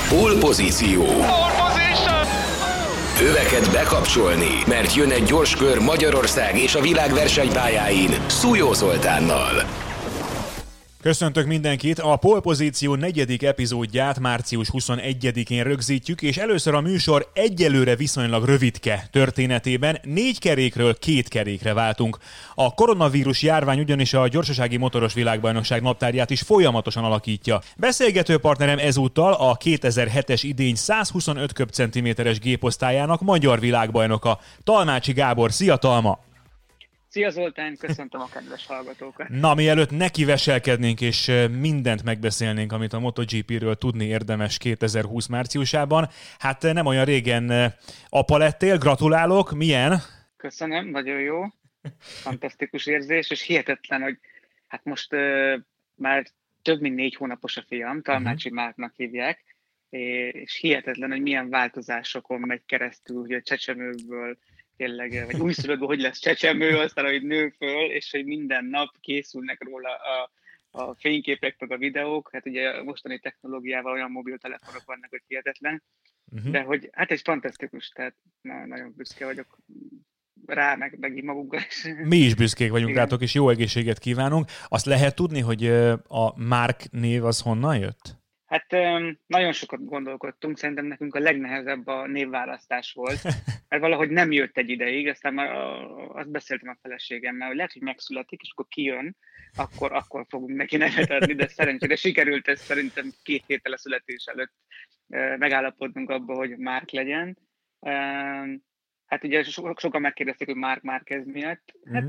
Pole pozíció. Öveket bekapcsolni, mert jön egy gyors kör Magyarország és a világ versenypályáin Szújó Zoltánnal. Köszöntök mindenkit! A Pole pozíció 4. epizódját március 21-én rögzítjük, és először a műsor egyelőre viszonylag rövidke történetében 4 kerékről 2 kerékre váltunk. A koronavírus járvány ugyanis a gyorsasági motoros világbajnokság naptárját is folyamatosan alakítja. Beszélgető partnerem ezúttal a 2007-es idény 125 köbcentiméteres géposztályának magyar világbajnoka, Talmácsi Gábor. Szia, Talma! Szia Zoltán, köszöntöm a kedves hallgatókat! Na, mielőtt nekiveselkednénk és mindent megbeszélnénk, amit a MotoGP-ről tudni érdemes 2020 márciusában, hát nem olyan régen apa lettél, gratulálok, milyen? Köszönöm, nagyon jó, fantasztikus érzés, és hihetetlen, hogy hát most már több mint 4 hónapos a fiam, Talmácsi Márknak hívják, és hihetetlen, hogy milyen változásokon megy keresztül, hogy a csecsemőből tényleg, vagy újszülöttből hogy lesz csecsemő, aztán, hogy nő föl, és hogy minden nap készülnek róla a fényképek, meg a videók. Hát ugye a mostani technológiával olyan mobiltelefonok vannak, hogy hihetetlen. De hogy hát ez fantasztikus, tehát nagyon büszke vagyok rá, meg magunkra is. Mi is büszkék vagyunk rátok, és jó egészséget kívánunk. Azt lehet tudni, hogy a Márk név az honnan jött? Hát nagyon sokat gondolkodtunk, szerintem nekünk a legnehezebb a névválasztás volt, mert valahogy nem jött egy ideig, aztán már azt beszéltem a feleségemmel, hogy lehet, hogy megszületik, és akkor kijön, akkor fogunk neki nevet adni, de szerencsére sikerült ez szerintem 2 héttel a születés előtt megállapodnunk abba, hogy Márk legyen. Hát ugye sokan megkérdezték, hogy Marc Márquez miatt. Hát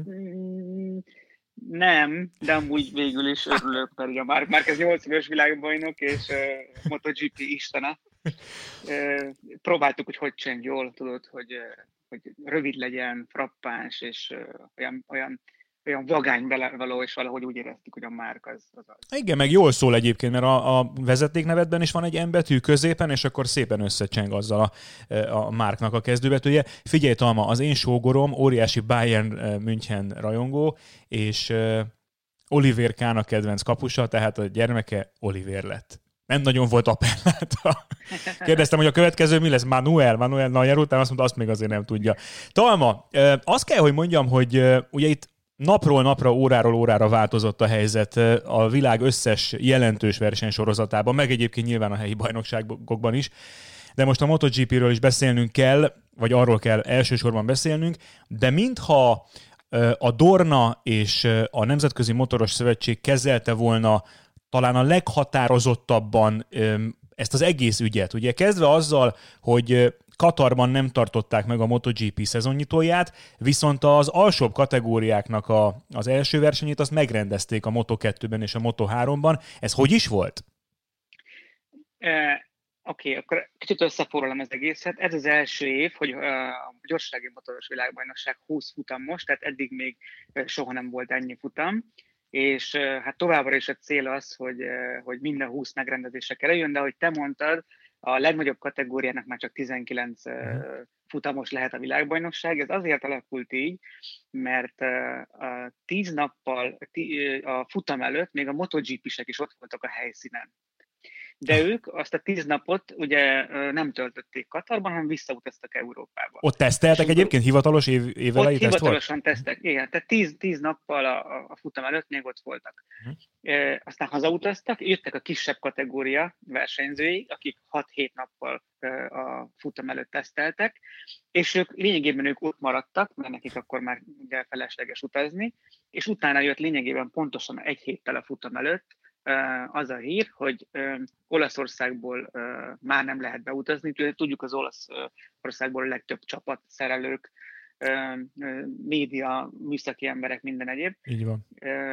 nem, de amúgy végül is örülök, mert ugye a Marc Márquez 8 éves világbajnok és MotoGP istene. Próbáltuk, hogy csinálj jól, tudod, hogy rövid legyen, frappáns, és olyan vagány való, és valahogy úgy éreztük, hogy a Márk az. Igen, meg jól szól egyébként, mert a vezetéknevedben is van egy M betű középen, és akkor szépen összecseng azzal a Márknak a kezdőbetűje. Figyelj, Talma, az én sógorom óriási Bayern München rajongó, és Oliver Kahn a kedvenc kapusa, tehát a gyermeke Oliver lett. Nem nagyon volt appelláta. Kérdeztem, hogy a következő mi lesz? Manuel Neuer után, azt mondta, azt még azért nem tudja. Talma, azt kell, hogy mondjam, hogy ugye itt napról napra, óráról órára változott a helyzet a világ összes jelentős versenysorozatában, meg egyébként nyilván a helyi bajnokságokban is, de most a MotoGP-ről is beszélnünk kell, vagy arról kell elsősorban beszélnünk, de mintha a Dorna és a Nemzetközi Motoros Szövetség kezelte volna talán a leghatározottabban ezt az egész ügyet. Ugye kezdve azzal, hogy Katarban nem tartották meg a MotoGP szezonnyitóját, viszont az alsóbb kategóriáknak az első versenyét azt megrendezték a Moto2-ben és a Moto3-ban. Ez hogy is volt? Oké, akkor kicsit összefoglalom az egészet. Ez az első év, hogy a gyorsasági motoros világbajnokság 20 futamos, tehát eddig még soha nem volt ennyi futam, és hát továbbra is a cél az, hogy minden 20 megrendezésre kerüljön, de ahogy te mondtad, a legnagyobb kategóriának már csak 19 futamos lehet a világbajnokság. Ez azért alakult így, mert 10 nappal a futam előtt még a MotoGP-sek is ott voltak a helyszínen. De ők azt a 10 napot ugye nem töltötték Katarban, hanem visszautaztak Európába. Ott teszteltek egyébként hivatalos évelei teszt volt? Hivatalosan tesztek, igen. Tehát 10 nappal a futam előtt még ott voltak. Aztán hazautaztak, jöttek a kisebb kategória versenyzői, akik 6-7 nappal a futam előtt teszteltek, és lényegében ott maradtak, mert nekik akkor már ugye felesleges utazni, és utána jött lényegében pontosan 1 héttel a futam előtt az a hír, hogy Olaszországból már nem lehet beutazni. Tudjuk, az Olaszországból a legtöbb csapat, szerelők, média, műszaki emberek, minden egyéb. Így van.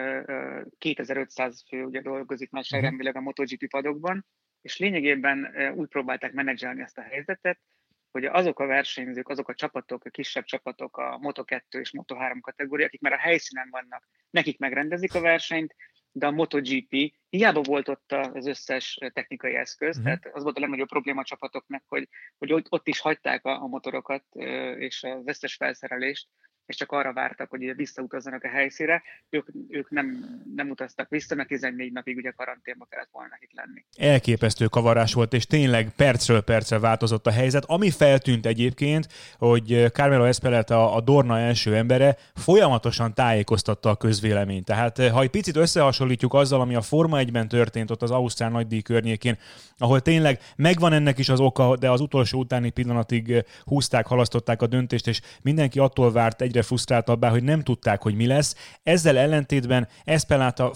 2500 fő ugye dolgozik nagyságrendileg a MotoGP padokban, és lényegében úgy próbálták menedzselni ezt a helyzetet, hogy azok a versenyzők, azok a csapatok, a kisebb csapatok, a Moto2 és Moto3 kategória, akik már a helyszínen vannak, nekik megrendezik a versenyt, de a MotoGP hiába volt ott az összes technikai eszköz, tehát az volt a legnagyobb probléma a csapatoknak, hogy ott is hagyták a motorokat és az összes felszerelést és csak arra vártak, hogy visszautazzanak a helyszínre. Ők nem utaztak vissza, mert 14 napig ugye karanténba kellett volna itt lenni. Elképesztő kavarás volt, és tényleg percről percre változott a helyzet. Ami feltűnt egyébként, hogy Carmelo Ezpeleta, a Dorna első embere folyamatosan tájékoztatta a közvéleményt. Tehát ha egy picit összehasonlítjuk azzal, ami a Forma 1-ben történt ott az Ausztrál nagydíj környékén, ahol tényleg megvan ennek is az oka, de az utolsó utáni pillanatig húzták, halasztották a döntést, és mindenki attól várt egyre frusztráltabbá, hogy nem tudták, hogy mi lesz. Ezzel ellentétben Ezpeleta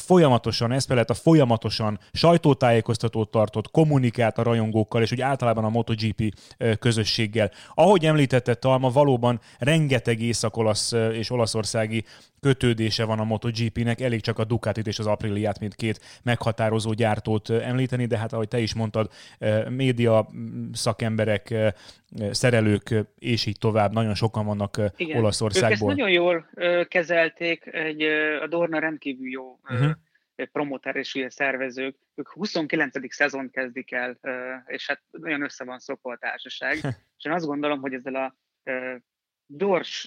folyamatosan sajtótájékoztatót tartott, kommunikált a rajongókkal, és úgy általában a MotoGP közösséggel. Ahogy említette Talma, valóban rengeteg észak-olasz és olaszországi kötődése van a MotoGP-nek, elég csak a Ducatit és az Apriliát, mint két meghatározó gyártót említeni, de hát ahogy te is mondtad, média szakemberek, szerelők, és így tovább, nagyon sokan vannak Olaszországból. Ők ezt nagyon jól kezelték, a Dorna rendkívül jó promóter és szervezők. Ők 29. szezon kezdik el, és hát nagyon össze van szokva a társaság. És én azt gondolom, hogy ezzel a gyors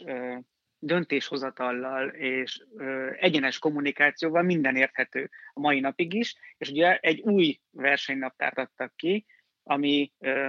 döntéshozatallal és egyenes kommunikációval minden érthető a mai napig is, és ugye egy új versenynaptárt adtak ki, ami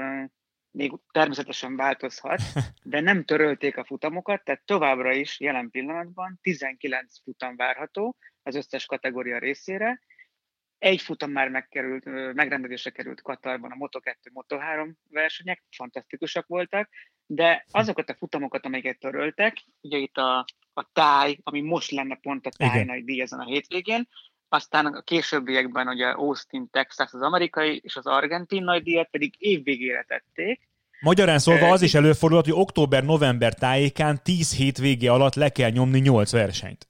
még természetesen változhat, de nem törölték a futamokat, tehát továbbra is jelen pillanatban 19 futam várható az összes kategória részére. Egy futam már megrendezésre került Katarban, a Moto2, Moto3 versenyek, fantasztikusak voltak, de azokat a futamokat, amiket töröltek, ugye itt a táj, ami most lenne pont a táj nagy díj ezen a hétvégén, aztán a későbbiekben ugye Austin, Texas az amerikai, és az argentin nagy díjat pedig évvégére tették. Magyarán szólva az is előfordulhat, hogy október-november tájékán 10 hétvége alatt le kell nyomni 8 versenyt.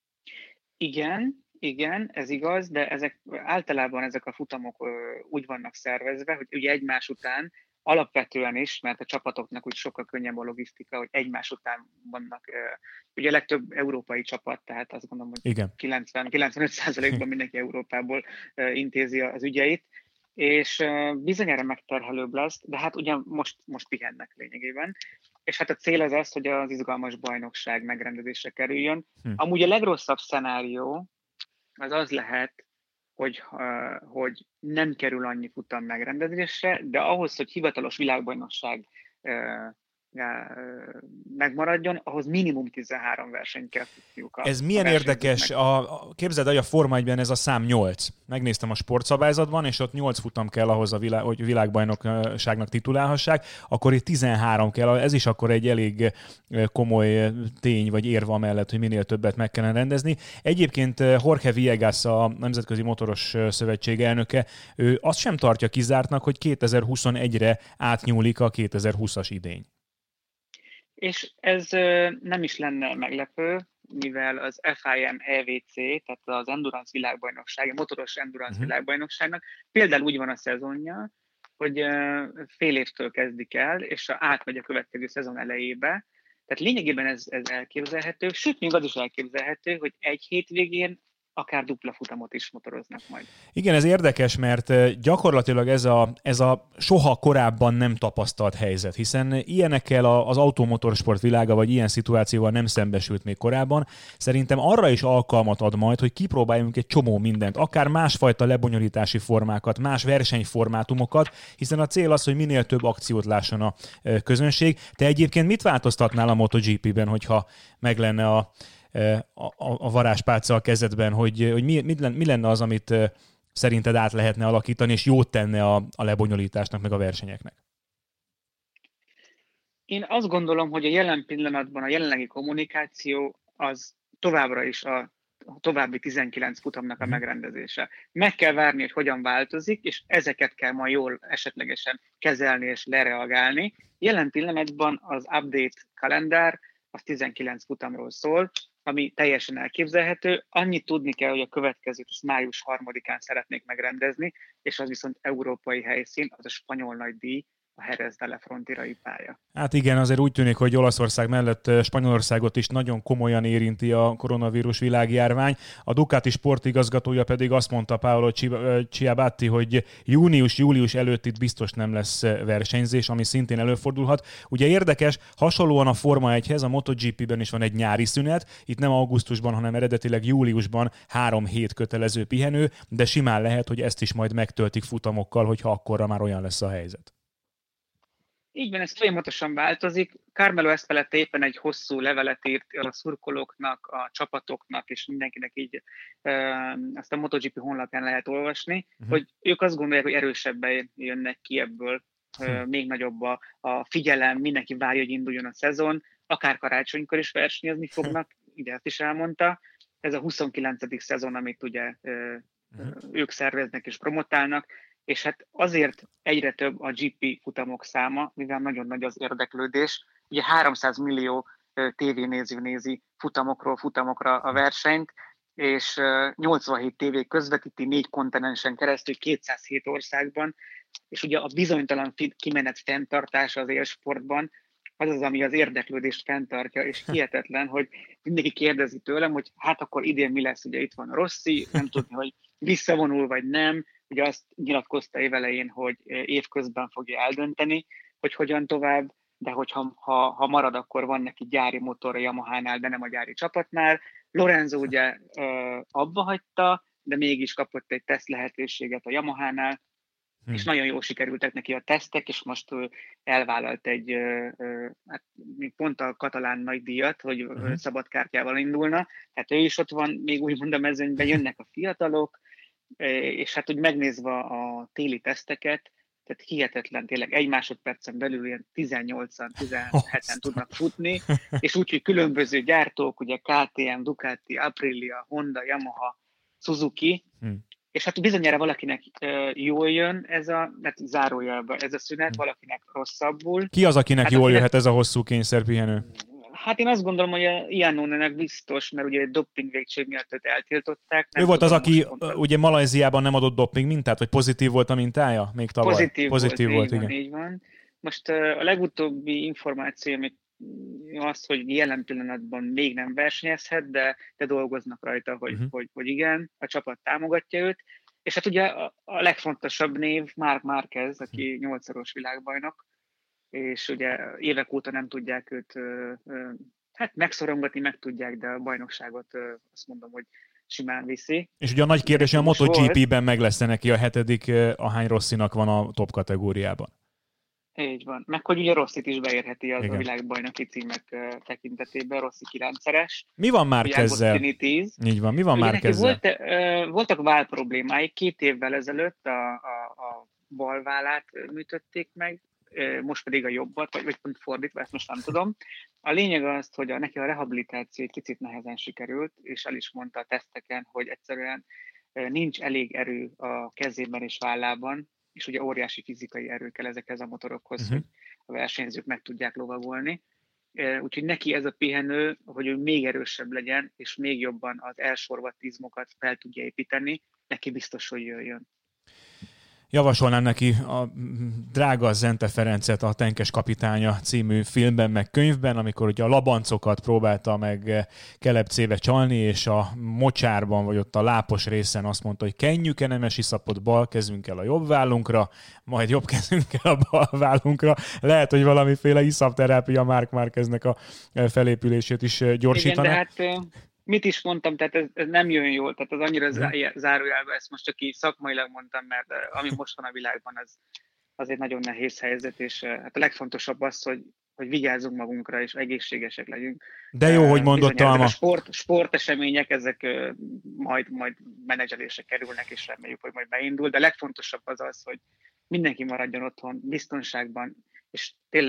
Igen, ez igaz, de általában ezek a futamok úgy vannak szervezve, hogy ugye egymás után alapvetően is, mert a csapatoknak úgy sokkal könnyebb a logisztika, hogy egymás után vannak, ugye a legtöbb európai csapat, tehát azt gondolom, hogy 90-95%-ban mindenki Európából intézi az ügyeit, és bizonyára megterhelőbb lesz, de hát ugye most pihennek lényegében. És hát a cél az, hogy az izgalmas bajnokság megrendezésre kerüljön. Amúgy a legrosszabb szenárió az lehet, hogy nem kerül annyi futam megrendezésre, de ahhoz, hogy hivatalos világbajnokság megmaradjon, ahhoz minimum 13 versenyt kell futniuk. Ez milyen érdekes, képzeld el, hogy a Forma 1-ben ez a szám 8. Megnéztem a sportszabályzatban, és ott 8 futam kell ahhoz, hogy világbajnokságnak titulálhassák, akkor itt 13 kell, ez is akkor egy elég komoly tény, vagy érva amellett, hogy minél többet meg kellene rendezni. Egyébként Jorge Villegas, a Nemzetközi Motoros Szövetség elnöke, ő azt sem tartja kizártnak, hogy 2021-re átnyúlik a 2020-as idény. És ez nem is lenne meglepő, mivel az FIM EWC, tehát az Endurance világbajnokság, a motoros Endurance világbajnokságnak például úgy van a szezonja, hogy fél évtől kezdik el, és átmegy a következő szezon elejébe. Tehát lényegében ez elképzelhető, sőt, még az is elképzelhető, hogy egy hétvégén akár dupla futamot is motoroznak majd. Igen, ez érdekes, mert gyakorlatilag ez a soha korábban nem tapasztalt helyzet, hiszen ilyenekkel az automotorsport világa, vagy ilyen szituációval nem szembesült még korábban. Szerintem arra is alkalmat ad majd, hogy kipróbáljunk egy csomó mindent, akár másfajta lebonyolítási formákat, más versenyformátumokat, hiszen a cél az, hogy minél több akciót lásson a közönség. Te egyébként mit változtatnál a MotoGP-ben, hogyha meg lenne a varázspálca a kezedben, hogy mi lenne az, amit szerinted át lehetne alakítani, és jót tenne a lebonyolításnak, meg a versenyeknek? Én azt gondolom, hogy a jelen pillanatban a jelenlegi kommunikáció az továbbra is a további 19 futamnak a megrendezése. Meg kell várni, hogy hogyan változik, és ezeket kell majd jól esetlegesen kezelni és lereagálni. Jelen pillanatban az update kalendár az 19 futamról szól, ami teljesen elképzelhető. Annyit tudni kell, hogy a következőt május 3-án szeretnék megrendezni, és az viszont európai helyszín, az a spanyol nagydíj, a Jerez de la Frontierai pálya. Hát igen, azért úgy tűnik, hogy Olaszország mellett Spanyolországot is nagyon komolyan érinti a koronavírus világjárvány. A Ducati sportigazgatója pedig azt mondta, Paolo Ciabatti, hogy június-július előtt itt biztos nem lesz versenyzés, ami szintén előfordulhat. Ugye érdekes, hasonlóan a Forma 1-hez, a MotoGP-ben is van egy nyári szünet, itt nem augusztusban, hanem eredetileg júliusban 3 hét kötelező pihenő, de simán lehet, hogy ezt is majd megtöltik futamokkal, hogyha akkorra már olyan lesz a helyzet. Így van, ez folyamatosan változik. Carmelo Ezpeleta éppen egy hosszú levelet írt a szurkolóknak, a csapatoknak, és mindenkinek így azt a MotoGP honlapján lehet olvasni, hogy ők azt gondolják, hogy erősebben jönnek ki ebből, még nagyobb a figyelem, mindenki várja, hogy induljon a szezon, akár karácsonykor is versenyezni fognak, ide ezt is elmondta. Ez a 29. szezon, amit ugye ők szerveznek és promotálnak, és hát azért egyre több a GP futamok száma, mivel nagyon nagy az érdeklődés. Ugye 300 millió tévénéző nézi futamokra a versenyt, és 87 tévé közvetíti 4 kontinensen keresztül, 207 országban, és ugye a bizonytalan kimenet fenntartása az élsportban, az, ami az érdeklődést fenntartja, és hihetetlen, hogy mindenki kérdezi tőlem, hogy hát akkor idén mi lesz, ugye itt van Rossi, nem tudni, hogy visszavonul vagy nem, ugye azt nyilatkozta évelején, hogy évközben fogja eldönteni, hogy hogyan tovább, de ha marad, akkor van neki gyári motor a Yamahánál, de nem a gyári csapatnál. Lorenzo ugye abba hagyta, de mégis kapott egy teszt lehetőséget a Yamahánál, és nagyon jól sikerültek neki a tesztek, és most elvállalt egy hát, pont a katalán nagydíjat, hogy szabad kártyával indulna. Tehát ő is ott van, még úgymond a mezőnyben, jönnek a fiatalok, és hát úgy megnézve a téli teszteket, tehát hihetetlen, tényleg egy másodpercen belül ilyen 18-an, 17-en tudnak futni, és úgy, hogy különböző gyártók, ugye KTM, Ducati, Aprilia, Honda, Yamaha, Suzuki, és hát bizonyára valakinek jól jön hát zárójelben ez a szünet, valakinek rosszabbul. Ki az, akinek jól jöhet ez a hosszú kényszerpihenő? Hát én azt gondolom, hogy a Iannone-nek biztos, mert ugye doping végtség miatt őt eltiltották. Ő volt az, aki ugye Malajziában nem adott doping mintát, vagy pozitív volt a mintája? Még tavaly? Pozitív volt, igen. Így van. Most a legutóbbi információ, amit az, hogy jelen pillanatban még nem versenyezhet, de dolgoznak rajta, hogy igen, a csapat támogatja őt. És hát ugye a legfontosabb név Marc Márquez, aki 8-szoros világbajnok, és ugye évek óta nem tudják őt hát megszorongatni, meg tudják, de a bajnokságot azt mondom, hogy simán viszi. És ugye a nagy kérdés, hogy a MotoGP-ben meg lesz neki a 7., ahány Rossinak van a top kategóriában. Így van. Meg hogy ugye Rossit is beérheti az a világbajnoki címek tekintetében, Rossi 9-szeres. Mi van Márquezzel? Így van, mi van Márquezzel? Voltak váll problémái, 2 évvel ezelőtt a bal vállát műtötték meg, most pedig a jobbat, vagy pont fordítva, ezt most nem tudom. A lényeg az, hogy neki a rehabilitáció egy kicsit nehezen sikerült, és el is mondta a teszteken, hogy egyszerűen nincs elég erő a kezében és vállában, és ugye óriási fizikai erő kell ezekhez a motorokhoz, hogy a versenyzők meg tudják lovagolni. Úgyhogy neki ez a pihenő, hogy ő még erősebb legyen, és még jobban az elsorvadt izmokat fel tudja építeni, neki biztos, hogy jöjjön. Javasolnám neki a drága Zente Ferencet, a Tenkes kapitánya című filmben, meg könyvben, amikor ugye a labancokat próbálta meg kelepcébe csalni, és a mocsárban, vagy ott a lápos részen azt mondta, hogy kenjük nemes iszapot bal kezünkkel a jobb vállunkra, majd jobb kezünkkel a bal vállunkra. Lehet, hogy valamiféle iszapterápia Marc Márqueznek a felépülését is gyorsítaná. Igen, de hát mit is mondtam, tehát ez nem jön jól, tehát az annyira zárójelben, ezt most csak így szakmailag mondtam, mert ami most van a világban, az egy nagyon nehéz helyzet, és hát a legfontosabb az, hogy vigyázzunk magunkra, és egészségesek legyünk. De jó, hogy mondott Alma. A sportesemények, ezek majd menedzselésre kerülnek, és reméljük, hogy majd beindul, de legfontosabb az, hogy mindenki maradjon otthon, biztonságban, és tényleg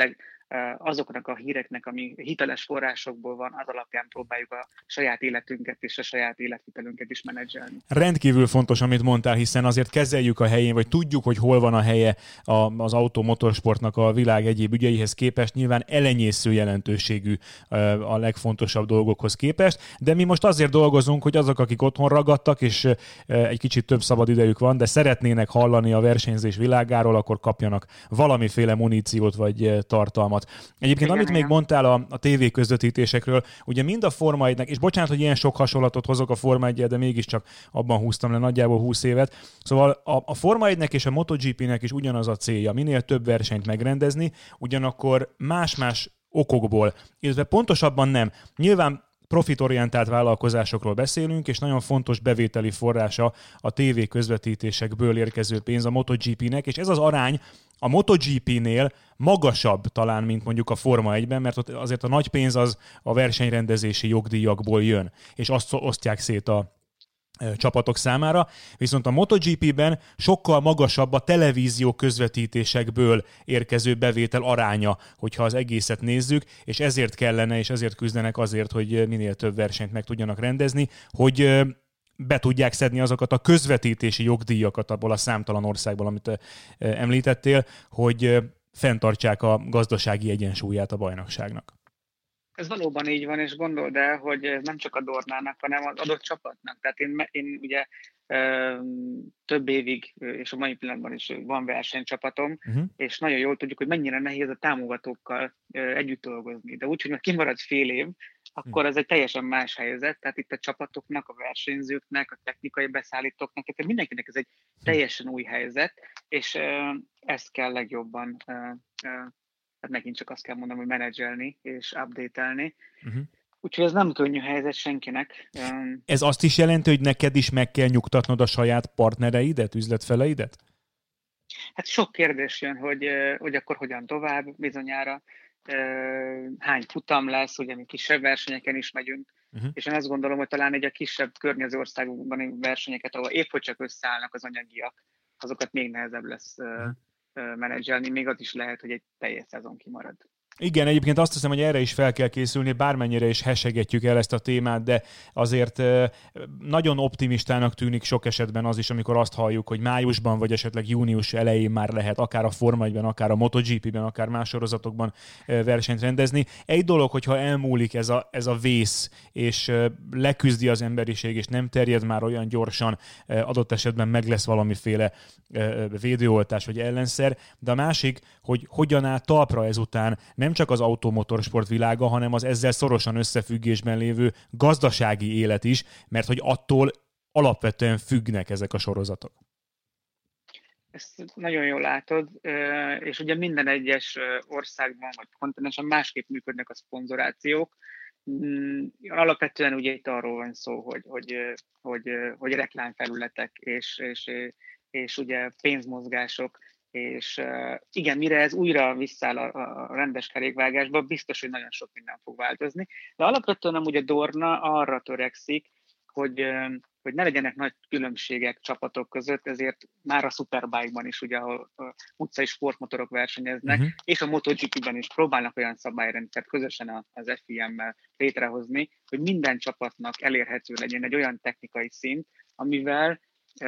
azoknak a híreknek, ami hiteles forrásokból van, az alapján próbáljuk a saját életünket és a saját életvitelünket is menedzselni. Rendkívül fontos, amit mondtál, hiszen azért kezeljük a helyén, vagy tudjuk, hogy hol van a helye az autómotorsportnak a világ egyéb ügyeihez képest, nyilván elenyésző jelentőségű a legfontosabb dolgokhoz képest, de mi most azért dolgozunk, hogy azok, akik otthon ragadtak, és egy kicsit több szabad idejük van, de szeretnének hallani a versenyzés világáról, akkor kapjanak valamiféle muníciót vagy tartalmat. Egyébként, amit még mondtál a TV közvetítésekről, ugye mind a Forma 1-nek, és bocsánat, hogy ilyen sok hasonlatot hozok a Forma 1-jel, de mégiscsak abban húztam le nagyjából 20 évet. Szóval a Forma 1-nek és a MotoGP-nek is ugyanaz a célja, minél több versenyt megrendezni, ugyanakkor más-más okokból, illetve pontosabban nem. Nyilván profitorientált vállalkozásokról beszélünk, és nagyon fontos bevételi forrása a TV közvetítésekből érkező pénz a MotoGP-nek, és ez az arány a MotoGP-nél magasabb talán, mint mondjuk a Forma 1-ben, mert ott azért a nagy pénz az a versenyrendezési jogdíjakból jön, és azt osztják szét a csapatok számára, viszont a MotoGP-ben sokkal magasabb a televízió közvetítésekből érkező bevétel aránya, hogyha az egészet nézzük, és ezért kellene, és ezért küzdenek azért, hogy minél több versenyt meg tudjanak rendezni, hogy be tudják szedni azokat a közvetítési jogdíjakat abból a számtalan országból, amit említettél, hogy fenntartsák a gazdasági egyensúlyát a bajnokságnak. Ez valóban így van, és gondold el, hogy ez nem csak a Dornának, hanem az adott csapatnak. Tehát én ugye több évig, és a mai pillanatban is van versenycsapatom, és nagyon jól tudjuk, hogy mennyire nehéz a támogatókkal együtt dolgozni. De úgy, hogy már kimaradsz fél év, akkor ez egy teljesen más helyzet. Tehát itt a csapatoknak, a versenyzőknek, a technikai beszállítóknak, tehát mindenkinek ez egy teljesen új helyzet, és ezt kell legjobban hát megint csak azt kell mondanom, hogy menedzselni és update-elni. Úgyhogy ez nem könnyű helyzet senkinek. Ez azt is jelenti, hogy neked is meg kell nyugtatnod a saját partnereidet, üzletfeleidet? Hát sok kérdés jön, hogy akkor hogyan tovább bizonyára, hány futam lesz, ugye mi kisebb versenyeken is megyünk, és én azt gondolom, hogy talán egy a kisebb környező országokban versenyeket, ahol épp hogy csak összeállnak az anyagiak, azokat még nehezebb lesz menedzselni, még az is lehet, hogy egy teljes szezon kimarad. Igen, egyébként azt hiszem, hogy erre is fel kell készülni, bármennyire is hesegetjük el ezt a témát, de azért nagyon optimistának tűnik sok esetben az is, amikor azt halljuk, hogy májusban vagy esetleg június elején már lehet akár a Forma 1-ben, akár a MotoGP-ben, akár más sorozatokban versenyt rendezni. Egy dolog, hogyha elmúlik ez a vész, és leküzdi az emberiség, és nem terjed már olyan gyorsan, adott esetben meg lesz valamiféle védőoltás vagy ellenszer, de a másik, hogy hogyan áll talpra ezután nem csak az automotorsport világa, hanem az ezzel szorosan összefüggésben lévő gazdasági élet is, mert hogy attól alapvetően függnek ezek a sorozatok. Ezt nagyon jól látod, és ugye minden egyes országban vagy kontinensen másképp működnek a szponzorációk. Alapvetően ugye itt arról van szó, hogy reklámfelületek és ugye pénzmozgások, és igen, mire ez újra visszáll a rendes kerékvágásba, biztos, hogy nagyon sok minden fog változni. De alapvetően amúgy a Dorna arra törekszik, hogy ne legyenek nagy különbségek csapatok között, ezért már a Superbike-ban is, ugye, ahol utcai sportmotorok versenyeznek, és a MotoGP-ben is próbálnak olyan szabályrendszert közösen az FIM-mel létrehozni, hogy minden csapatnak elérhető legyen egy olyan technikai szint, amivel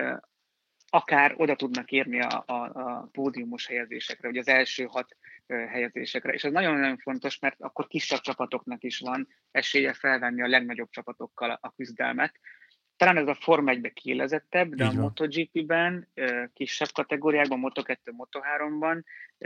akár oda tudnak érni a pódiumos helyezésekre, vagy az első 6 helyezésekre. És ez nagyon-nagyon fontos, mert akkor kisebb csapatoknak is van esélye felvenni a legnagyobb csapatokkal a küzdelmet. Talán ez a Forma 1-ben kiélezettebb, de a MotoGP-ben, kisebb kategóriákban, Moto2, Moto3-ban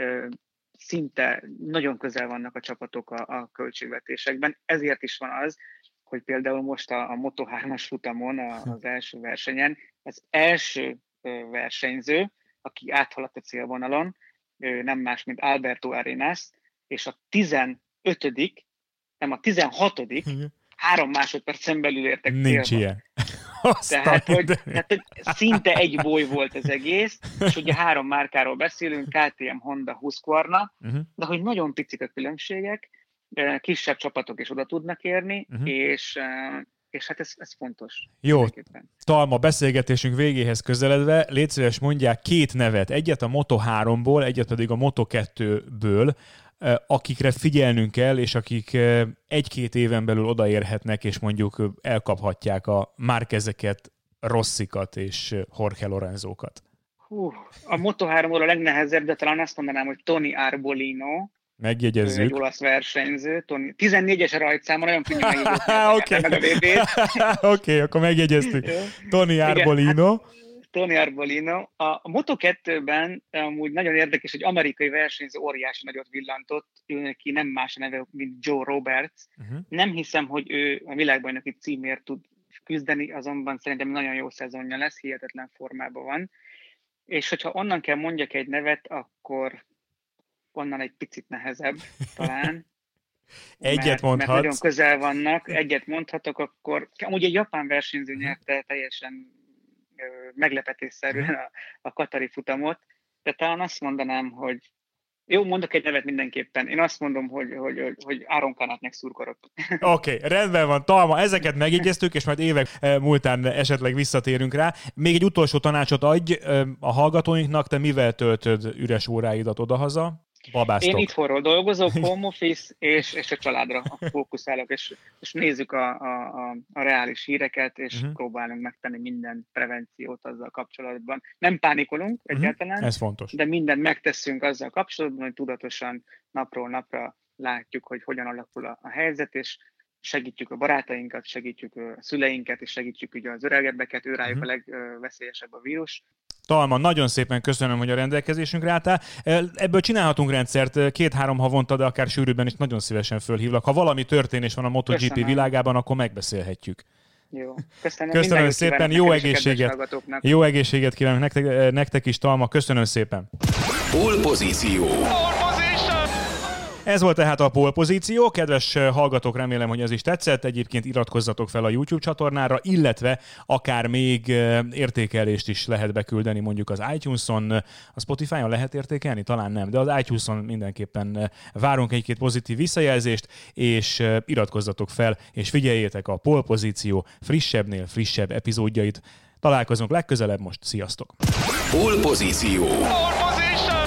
szinte nagyon közel vannak a csapatok a költségvetésekben. Ezért is van az, hogy például most a Moto3-as futamon, az első versenyen, az első versenyző, aki áthaladt a célvonalon, nem más, mint Alberto Arenas, és a 16. 3 másodpercen belül értek célba. Nincs ilyen. Tehát, hogy szinte egy boly volt az egész, és ugye 3 márkáról beszélünk, KTM, Honda, Husqvarna, de hogy nagyon picik a különbségek, kisebb csapatok is oda tudnak érni, és hát ez fontos. Jó, Talma, beszélgetésünk végéhez közeledve, légy szíves, mondják 2 nevet, egyet a Moto3-ból, egyet pedig a Moto2-ből, akikre figyelnünk kell, és akik 1-2 éven belül odaérhetnek, és mondjuk elkaphatják a Márquezeket, Rossikat és Jorge Lorenzókat? A Moto3-ról a legnehezebb, de talán azt mondanám, hogy Tony Arbolino. Megjegyezzük. Ő egy olasz versenyző. 14-es a rajtszáma, nagyon könnyű megjegyezni meg a VB-t. Oké, akkor megjegyeztük. Tony Arbolino. Tony Arbolino. A Moto2-ben amúgy nagyon érdekes, hogy amerikai versenyző óriási nagyot villantott, ő neki nem más a neve, mint Joe Roberts. Nem hiszem, hogy ő a világbajnoki címért tud küzdeni, azonban szerintem nagyon jó szezonja lesz, hihetetlen formában van. És hogyha onnan kell mondjak egy nevet, akkor onnan egy picit nehezebb talán. Egyet mondhatsz. Mert nagyon közel vannak, egyet mondhatok, akkor amúgy egy japán versenyző nyerte teljesen meglepetésszerűen a katari futamot, de talán azt mondanám, hogy jó, mondok egy nevet mindenképpen. Én azt mondom, hogy Áron Kanátnak szurkolok. Oké, rendben van, Talma, ezeket megjegyeztük, és majd évek múltán esetleg visszatérünk rá. Még egy utolsó tanácsot adj a hallgatóinknak, te mivel töltöd üres óráidat odahaza? Babáztok. Én itthonról dolgozok, home office, és a családra fókuszálok, és nézzük a reális híreket, és próbálunk megtenni minden prevenciót azzal kapcsolatban. Nem pánikolunk egyáltalán, ez fontos. De mindent megteszünk azzal kapcsolatban, hogy tudatosan napról napra látjuk, hogy hogyan alakul a helyzet, és segítjük a barátainkat, segítjük a szüleinket, és segítjük ugye az öregebbeket, őrájuk a legveszélyesebb a vírus. Talman, nagyon szépen köszönöm, hogy a rendelkezésünkre álltál. Ebből csinálhatunk rendszert 2-3 havonta, de akár sűrűbben is nagyon szívesen fölhívlak. Ha valami történés van a MotoGP világában, akkor megbeszélhetjük. Jó. Köszönöm szépen, jó egészséget. Jó egészséget kívánok nektek is, Talma. Köszönöm szépen. Pole pozíció. Ez volt tehát a Pole pozíció. Kedves hallgatók, remélem, hogy ez is tetszett. Egyébként iratkozzatok fel a YouTube csatornára, illetve akár még értékelést is lehet beküldeni mondjuk az iTunes-on. A Spotify-on lehet értékelni? Talán nem, de az iTunes-on mindenképpen várunk egy-két pozitív visszajelzést, és iratkozzatok fel, és figyeljétek a Pole pozíció frissebbnél frissebb epizódjait. Találkozunk legközelebb, most sziasztok! Pole pozíció.